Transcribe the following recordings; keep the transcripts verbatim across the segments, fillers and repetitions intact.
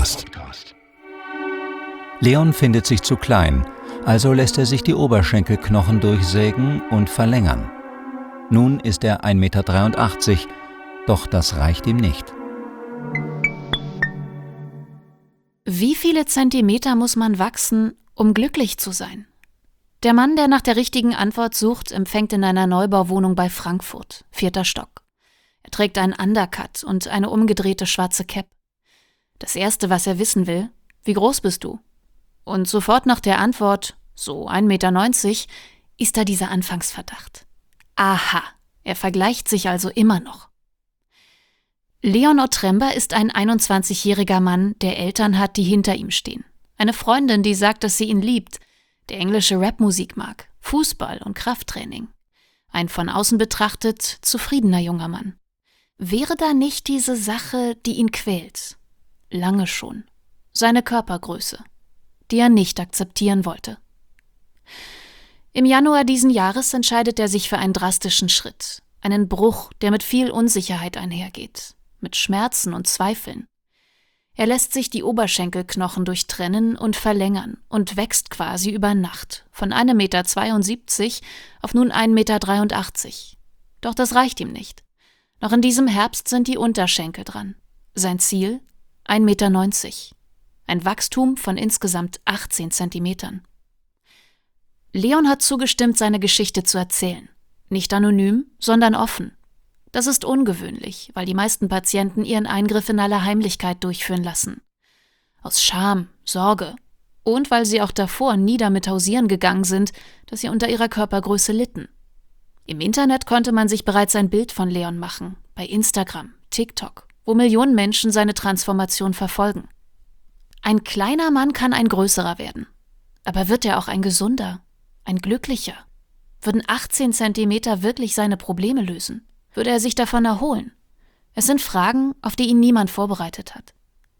Podcast. Leon findet sich zu klein, also lässt er sich die Oberschenkelknochen durchsägen und verlängern. Nun ist er ein Meter dreiundachtzig, doch das reicht ihm nicht. Wie viele Zentimeter muss man wachsen, um glücklich zu sein? Der Mann, der nach der richtigen Antwort sucht, empfängt in einer Neubauwohnung bei Frankfurt, vierter Stock. Er trägt einen Undercut und eine umgedrehte schwarze Cap. Das Erste, was er wissen will: Wie groß bist du? Und sofort nach der Antwort, so ein Meter neunzig, ist da dieser Anfangsverdacht. Aha, er vergleicht sich also immer noch. Leon Otremba ist ein einundzwanzigjähriger Mann, der Eltern hat, die hinter ihm stehen. Eine Freundin, die sagt, dass sie ihn liebt, der englische Rapmusik mag, Fußball und Krafttraining. Ein von außen betrachtet zufriedener junger Mann. Wäre da nicht diese Sache, die ihn quält? Lange schon. Seine Körpergröße, die er nicht akzeptieren wollte. Im Januar diesen Jahres entscheidet er sich für einen drastischen Schritt. Einen Bruch, der mit viel Unsicherheit einhergeht. Mit Schmerzen und Zweifeln. Er lässt sich die Oberschenkelknochen durchtrennen und verlängern und wächst quasi über Nacht von ein Meter zweiundsiebzig auf nun ein Meter dreiundachtzig. Doch das reicht ihm nicht. Noch in diesem Herbst sind die Unterschenkel dran. Sein Ziel? ein Meter neunzig. Ein Wachstum von insgesamt achtzehn Zentimetern. Leon hat zugestimmt, seine Geschichte zu erzählen. Nicht anonym, sondern offen. Das ist ungewöhnlich, weil die meisten Patienten ihren Eingriff in aller Heimlichkeit durchführen lassen. Aus Scham, Sorge und weil sie auch davor nie damit hausieren gegangen sind, dass sie unter ihrer Körpergröße litten. Im Internet konnte man sich bereits ein Bild von Leon machen, bei Instagram, TikTok, wo Millionen Menschen seine Transformation verfolgen. Ein kleiner Mann kann ein größerer werden. Aber wird er auch ein gesunder, ein glücklicher? Würden achtzehn Zentimeter wirklich seine Probleme lösen? Würde er sich davon erholen? Es sind Fragen, auf die ihn niemand vorbereitet hat.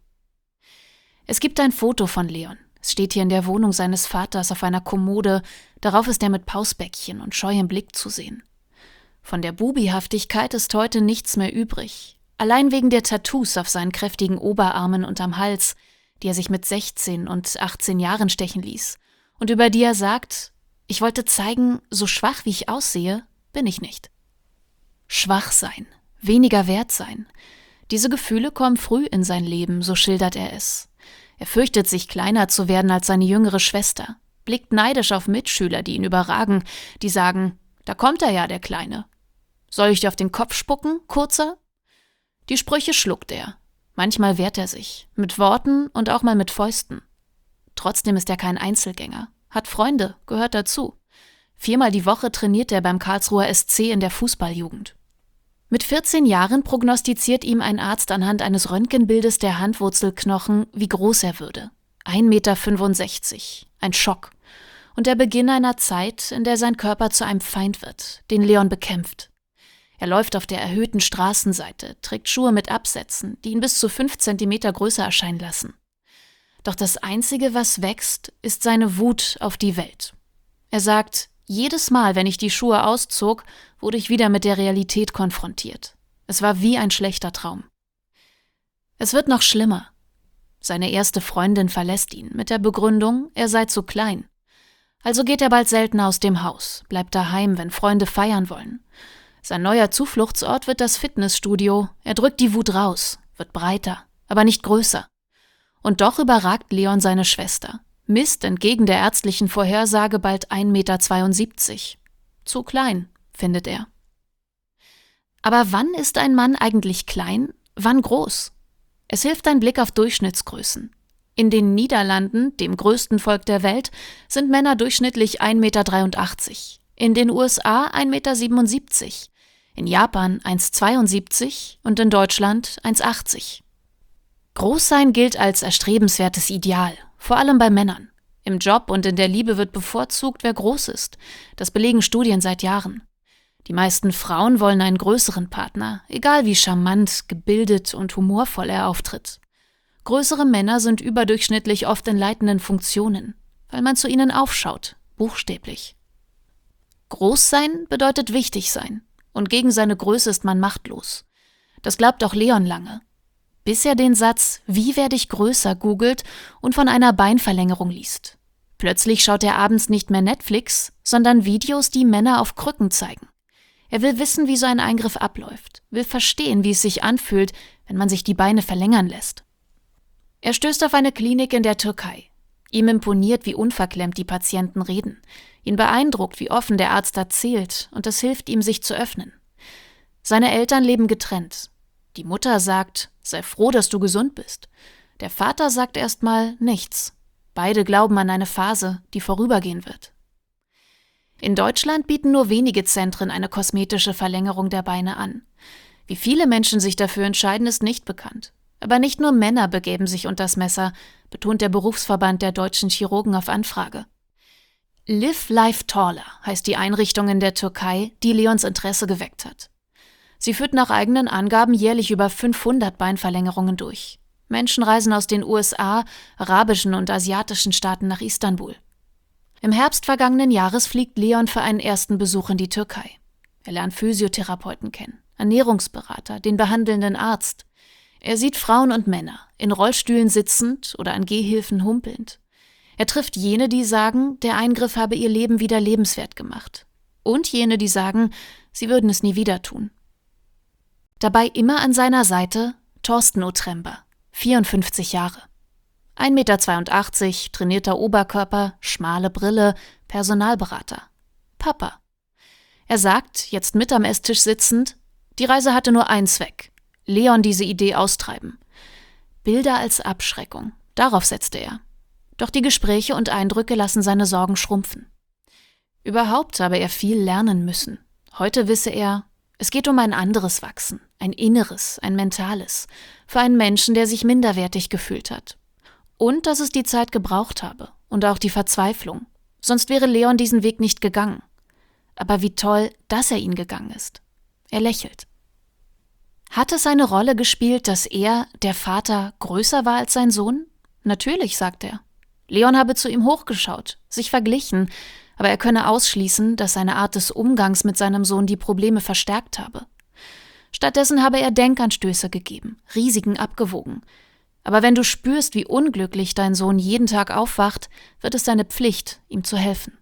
Es gibt ein Foto von Leon. Es steht hier in der Wohnung seines Vaters auf einer Kommode. Darauf ist er mit Pausbäckchen und scheuem Blick zu sehen. Von der Bubihaftigkeit ist heute nichts mehr übrig. Allein wegen der Tattoos auf seinen kräftigen Oberarmen und am Hals, die er sich mit sechzehn und achtzehn Jahren stechen ließ. Und über die er sagt: Ich wollte zeigen, so schwach wie ich aussehe, bin ich nicht. Schwach sein, weniger wert sein. Diese Gefühle kommen früh in sein Leben, so schildert er es. Er fürchtet sich, kleiner zu werden als seine jüngere Schwester, blickt neidisch auf Mitschüler, die ihn überragen, die sagen: Da kommt er ja, der Kleine. Soll ich dir auf den Kopf spucken, Kurzer? Die Sprüche schluckt er. Manchmal wehrt er sich, mit Worten und auch mal mit Fäusten. Trotzdem ist er kein Einzelgänger, hat Freunde, gehört dazu. Viermal die Woche trainiert er beim Karlsruher S C in der Fußballjugend. Mit vierzehn Jahren prognostiziert ihm ein Arzt anhand eines Röntgenbildes der Handwurzelknochen, wie groß er würde. ein Meter fünfundsechzig. Ein Schock. Und der Beginn einer Zeit, in der sein Körper zu einem Feind wird, den Leon bekämpft. Er läuft auf der erhöhten Straßenseite, trägt Schuhe mit Absätzen, die ihn bis zu fünf Zentimeter größer erscheinen lassen. Doch das Einzige, was wächst, ist seine Wut auf die Welt. Er sagt: Jedes Mal, wenn ich die Schuhe auszog, wurde ich wieder mit der Realität konfrontiert. Es war wie ein schlechter Traum. Es wird noch schlimmer. Seine erste Freundin verlässt ihn mit der Begründung, er sei zu klein. Also geht er bald seltener aus dem Haus, bleibt daheim, wenn Freunde feiern wollen. Sein neuer Zufluchtsort wird das Fitnessstudio. Er drückt die Wut raus, wird breiter, aber nicht größer. Und doch überragt Leon seine Schwester. Misst entgegen der ärztlichen Vorhersage bald ein Meter zweiundsiebzig. Zu klein, findet er. Aber wann ist ein Mann eigentlich klein, wann groß? Es hilft ein Blick auf Durchschnittsgrößen. In den Niederlanden, dem größten Volk der Welt, sind Männer durchschnittlich ein Meter dreiundachtzig. In den U S A ein Meter siebenundsiebzig. In Japan eins Meter zweiundsiebzig und in Deutschland eins Meter achtzig. Großsein gilt als erstrebenswertes Ideal, vor allem bei Männern. Im Job und in der Liebe wird bevorzugt, wer groß ist. Das belegen Studien seit Jahren. Die meisten Frauen wollen einen größeren Partner, egal wie charmant, gebildet und humorvoll er auftritt. Größere Männer sind überdurchschnittlich oft in leitenden Funktionen, weil man zu ihnen aufschaut, buchstäblich. Groß sein bedeutet wichtig sein, und gegen seine Größe ist man machtlos. Das glaubt auch Leon lange. bis er den Satz „Wie werde ich größer?" googelt und von einer Beinverlängerung liest. Plötzlich schaut er abends nicht mehr Netflix, sondern Videos, die Männer auf Krücken zeigen. Er will wissen, wie so ein Eingriff abläuft, will verstehen, wie es sich anfühlt, wenn man sich die Beine verlängern lässt. Er stößt auf eine Klinik in der Türkei. Ihm imponiert, wie unverklemmt die Patienten reden. Ihn beeindruckt, wie offen der Arzt erzählt, und es hilft ihm, sich zu öffnen. Seine Eltern leben getrennt. Die Mutter sagt, sei froh, dass du gesund bist. Der Vater sagt erstmal nichts. Beide glauben an eine Phase, die vorübergehen wird. In Deutschland bieten nur wenige Zentren eine kosmetische Verlängerung der Beine an. Wie viele Menschen sich dafür entscheiden, ist nicht bekannt. Aber nicht nur Männer begeben sich unters Messer, betont der Berufsverband der deutschen Chirurgen auf Anfrage. Live Life Taller heißt die Einrichtung in der Türkei, die Leons Interesse geweckt hat. Sie führt nach eigenen Angaben jährlich über fünfhundert Beinverlängerungen durch. Menschen reisen aus den U S A, arabischen und asiatischen Staaten nach Istanbul. Im Herbst vergangenen Jahres fliegt Leon für einen ersten Besuch in die Türkei. Er lernt Physiotherapeuten kennen, Ernährungsberater, den behandelnden Arzt. Er sieht Frauen und Männer, in Rollstühlen sitzend oder an Gehhilfen humpelnd. Er trifft jene, die sagen, der Eingriff habe ihr Leben wieder lebenswert gemacht. Und jene, die sagen, sie würden es nie wieder tun. Dabei immer an seiner Seite Thorsten Otremba, vierundfünfzig Jahre. ein Meter zweiundachtzig, trainierter Oberkörper, schmale Brille, Personalberater. Papa. Er sagt, jetzt mit am Esstisch sitzend, die Reise hatte nur einen Zweck. Leon diese Idee austreiben. Bilder als Abschreckung, darauf setzte er. Doch die Gespräche und Eindrücke lassen seine Sorgen schrumpfen. Überhaupt habe er viel lernen müssen. Heute wisse er, es geht um ein anderes Wachsen, ein inneres, ein mentales, für einen Menschen, der sich minderwertig gefühlt hat. Und dass es die Zeit gebraucht habe und auch die Verzweiflung. Sonst wäre Leon diesen Weg nicht gegangen. Aber wie toll, dass er ihn gegangen ist. Er lächelt. Hat es eine Rolle gespielt, dass er, der Vater, größer war als sein Sohn? Natürlich, sagt er. Leon habe zu ihm hochgeschaut, sich verglichen, aber er könne ausschließen, dass seine Art des Umgangs mit seinem Sohn die Probleme verstärkt habe. Stattdessen habe er Denkanstöße gegeben, Risiken abgewogen. Aber wenn du spürst, wie unglücklich dein Sohn jeden Tag aufwacht, wird es deine Pflicht, ihm zu helfen.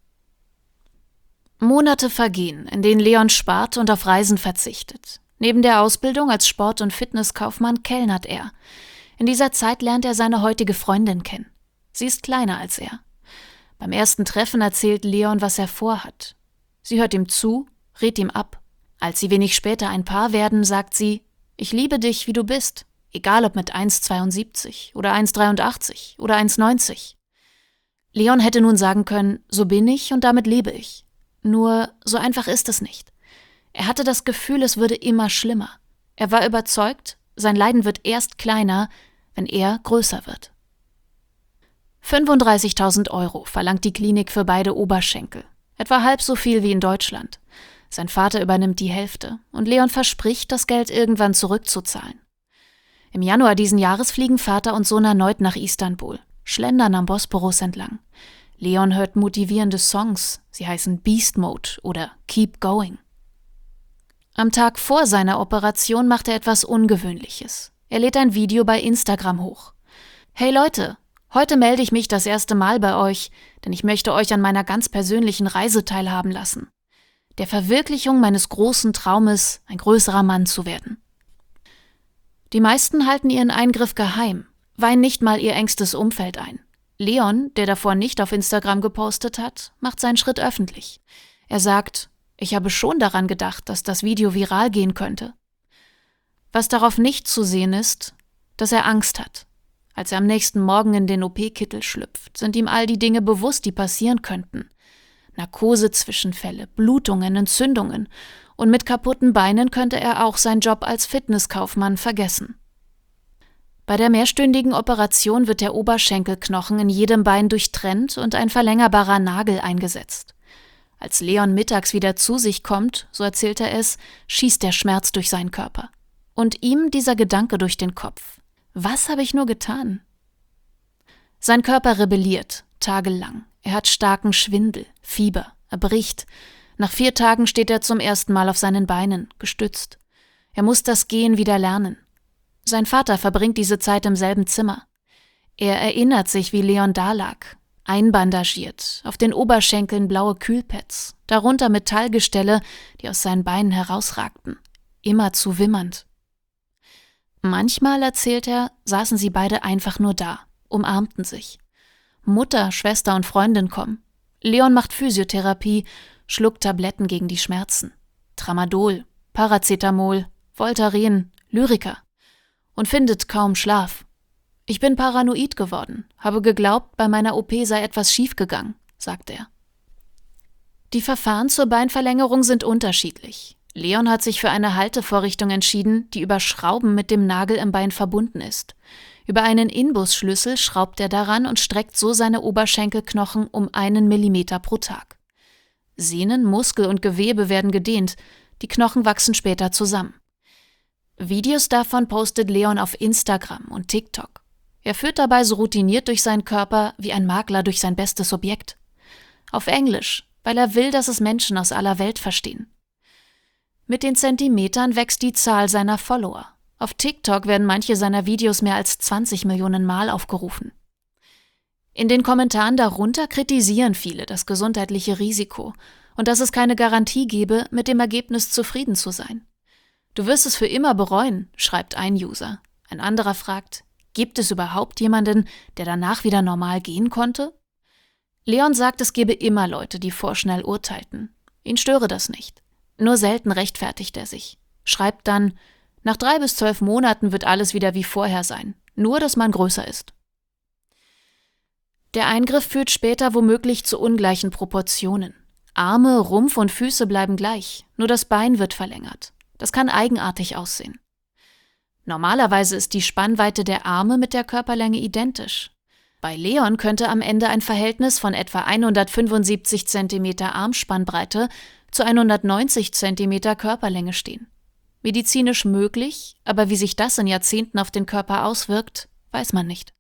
Monate vergehen, in denen Leon spart und auf Reisen verzichtet. Neben der Ausbildung als Sport- und Fitnesskaufmann kellnert er. In dieser Zeit lernt er seine heutige Freundin kennen. Sie ist kleiner als er. Beim ersten Treffen erzählt Leon, was er vorhat. Sie hört ihm zu, rät ihm ab. Als sie wenig später ein Paar werden, sagt sie, ich liebe dich, wie du bist, egal ob mit eins Komma zweiundsiebzig oder eins Komma dreiundachtzig oder eins Komma neunzig. Leon hätte nun sagen können, so bin ich und damit lebe ich. Nur so einfach ist es nicht. Er hatte das Gefühl, es würde immer schlimmer. Er war überzeugt, sein Leiden wird erst kleiner, wenn er größer wird. fünfunddreißigtausend Euro verlangt die Klinik für beide Oberschenkel. Etwa halb so viel wie in Deutschland. Sein Vater übernimmt die Hälfte und Leon verspricht, das Geld irgendwann zurückzuzahlen. Im Januar diesen Jahres fliegen Vater und Sohn erneut nach Istanbul, schlendern am Bosporus entlang. Leon hört motivierende Songs, sie heißen Beast Mode oder Keep Going. Am Tag vor seiner Operation macht er etwas Ungewöhnliches. Er lädt ein Video bei Instagram hoch. Hey Leute, heute melde ich mich das erste Mal bei euch, denn ich möchte euch an meiner ganz persönlichen Reise teilhaben lassen. Der Verwirklichung meines großen Traumes, ein größerer Mann zu werden. Die meisten halten ihren Eingriff geheim, weihen nicht mal ihr engstes Umfeld ein. Leon, der davor nicht auf Instagram gepostet hat, macht seinen Schritt öffentlich. Er sagt, ich habe schon daran gedacht, dass das Video viral gehen könnte. Was darauf nicht zu sehen ist, dass er Angst hat. Als er am nächsten Morgen in den O P-Kittel schlüpft, sind ihm all die Dinge bewusst, die passieren könnten. Narkose-Zwischenfälle, Blutungen, Entzündungen. Und mit kaputten Beinen könnte er auch seinen Job als Fitnesskaufmann vergessen. Bei der mehrstündigen Operation wird der Oberschenkelknochen in jedem Bein durchtrennt und ein verlängerbarer Nagel eingesetzt. Als Leon mittags wieder zu sich kommt, so erzählt er es, schießt der Schmerz durch seinen Körper. Und ihm dieser Gedanke durch den Kopf. Was habe ich nur getan? Sein Körper rebelliert, tagelang. Er hat starken Schwindel, Fieber, er bricht. Nach vier Tagen steht er zum ersten Mal auf seinen Beinen, gestützt. Er muss das Gehen wieder lernen. Sein Vater verbringt diese Zeit im selben Zimmer. Er erinnert sich, wie Leon da lag, einbandagiert, auf den Oberschenkeln blaue Kühlpads, darunter Metallgestelle, die aus seinen Beinen herausragten, immerzu wimmernd. Manchmal, erzählt er, saßen sie beide einfach nur da, umarmten sich. Mutter, Schwester und Freundin kommen. Leon macht Physiotherapie, schluckt Tabletten gegen die Schmerzen. Tramadol, Paracetamol, Voltaren, Lyrica. Und findet kaum Schlaf. Ich bin paranoid geworden, habe geglaubt, bei meiner O P sei etwas schiefgegangen, sagt er. Die Verfahren zur Beinverlängerung sind unterschiedlich. Leon hat sich für eine Haltevorrichtung entschieden, die über Schrauben mit dem Nagel im Bein verbunden ist. Über einen Inbusschlüssel schraubt er daran und streckt so seine Oberschenkelknochen um einen Millimeter pro Tag. Sehnen, Muskel und Gewebe werden gedehnt, die Knochen wachsen später zusammen. Videos davon postet Leon auf Instagram und TikTok. Er führt dabei so routiniert durch seinen Körper wie ein Makler durch sein bestes Objekt. Auf Englisch, weil er will, dass es Menschen aus aller Welt verstehen. Mit den Zentimetern wächst die Zahl seiner Follower. Auf TikTok werden manche seiner Videos mehr als zwanzig Millionen Mal aufgerufen. In den Kommentaren darunter kritisieren viele das gesundheitliche Risiko und dass es keine Garantie gebe, mit dem Ergebnis zufrieden zu sein. Du wirst es für immer bereuen, schreibt ein User. Ein anderer fragt, gibt es überhaupt jemanden, der danach wieder normal gehen konnte? Leon sagt, es gebe immer Leute, die vorschnell urteilten. Ihn störe das nicht. Nur selten rechtfertigt er sich. Schreibt dann, nach drei bis zwölf Monaten wird alles wieder wie vorher sein, nur dass man größer ist. Der Eingriff führt später womöglich zu ungleichen Proportionen. Arme, Rumpf und Füße bleiben gleich, nur das Bein wird verlängert. Das kann eigenartig aussehen. Normalerweise ist die Spannweite der Arme mit der Körperlänge identisch. Bei Leon könnte am Ende ein Verhältnis von etwa hundertfünfundsiebzig Zentimeter Armspannbreite zu hundertneunzig Zentimeter Körperlänge stehen. Medizinisch möglich, aber wie sich das in Jahrzehnten auf den Körper auswirkt, weiß man nicht.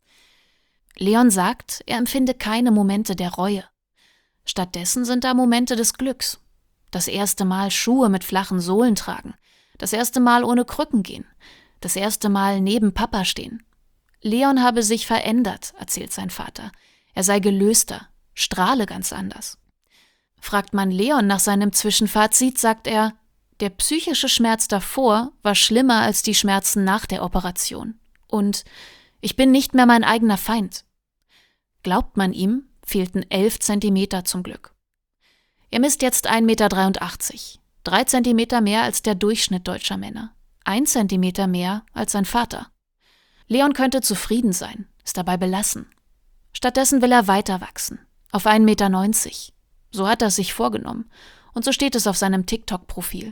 Leon sagt, er empfinde keine Momente der Reue. Stattdessen sind da Momente des Glücks. Das erste Mal Schuhe mit flachen Sohlen tragen, das erste Mal ohne Krücken gehen, das erste Mal neben Papa stehen. Leon habe sich verändert, erzählt sein Vater. Er sei gelöster, strahle ganz anders. Fragt man Leon nach seinem Zwischenfazit, sagt er, der psychische Schmerz davor war schlimmer als die Schmerzen nach der Operation. Und ich bin nicht mehr mein eigener Feind. Glaubt man ihm, fehlten elf Zentimeter zum Glück. Er misst jetzt ein Meter dreiundachtzig, drei Zentimeter mehr als der Durchschnitt deutscher Männer, ein Zentimeter mehr als sein Vater. Leon könnte zufrieden sein, ist dabei belassen. Stattdessen will er weiter wachsen, auf ein Meter neunzig. So hat er es sich vorgenommen und so steht es auf seinem TikTok-Profil.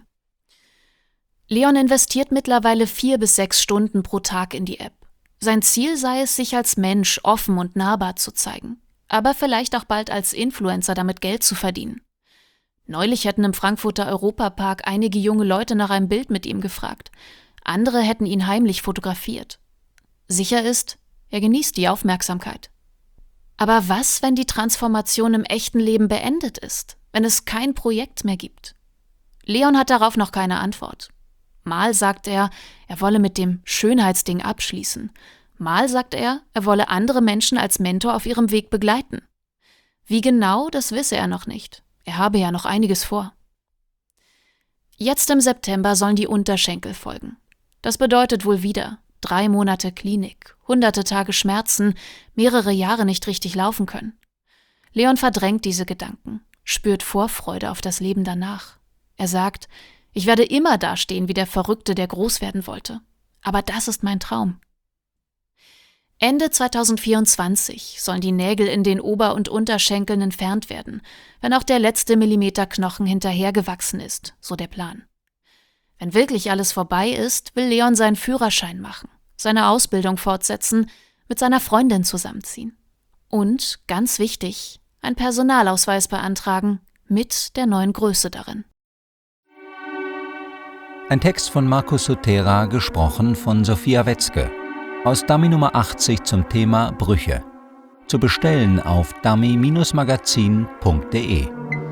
Leon investiert mittlerweile vier bis sechs Stunden pro Tag in die App. Sein Ziel sei es, sich als Mensch offen und nahbar zu zeigen, aber vielleicht auch bald als Influencer damit Geld zu verdienen. Neulich hätten im Frankfurter Europapark einige junge Leute nach einem Bild mit ihm gefragt. Andere hätten ihn heimlich fotografiert. Sicher ist, er genießt die Aufmerksamkeit. Aber was, wenn die Transformation im echten Leben beendet ist, wenn es kein Projekt mehr gibt? Leon hat darauf noch keine Antwort. Mal sagt er, er wolle mit dem Schönheitsding abschließen. Mal sagt er, er wolle andere Menschen als Mentor auf ihrem Weg begleiten. Wie genau, das wisse er noch nicht. Er habe ja noch einiges vor. Jetzt im September sollen die Unterschenkel folgen. Das bedeutet wohl wieder drei Monate Klinik, hunderte Tage Schmerzen, mehrere Jahre nicht richtig laufen können. Leon verdrängt diese Gedanken, spürt Vorfreude auf das Leben danach. Er sagt, ich werde immer dastehen wie der Verrückte, der groß werden wollte. Aber das ist mein Traum. Ende zweitausendvierundzwanzig sollen die Nägel in den Ober- und Unterschenkeln entfernt werden, wenn auch der letzte Millimeter Knochen hinterhergewachsen ist, so der Plan. Wenn wirklich alles vorbei ist, will Leon seinen Führerschein machen, seine Ausbildung fortsetzen, mit seiner Freundin zusammenziehen. Und, ganz wichtig, einen Personalausweis beantragen, mit der neuen Größe darin. Ein Text von Markus Sotera, gesprochen von Sophia Wetzke. Aus Dummy Nummer achtzig zum Thema Brüche. Zu bestellen auf dummy Bindestrich magazin punkt de.